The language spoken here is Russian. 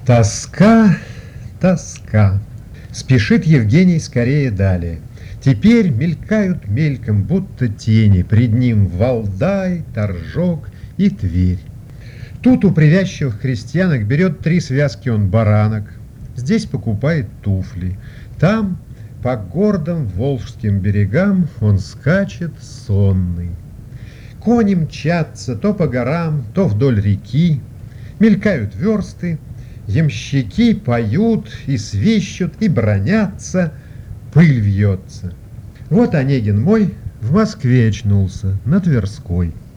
Тоска, тоска. Спешит Евгений скорее далее. Теперь мелькают мельком, будто тени, пред ним Валдай, Торжок и Тверь. Тут у привязчивых крестьянок берет 3 связки он баранок, здесь покупает туфли, там по гордым волжским берегам он скачет сонный. Кони мчатся то по горам, то вдоль реки, мелькают версты, ямщики поют и свищут, и бранятся, пыль вьется. Вот Онегин мой в Москве очнулся, на Тверской.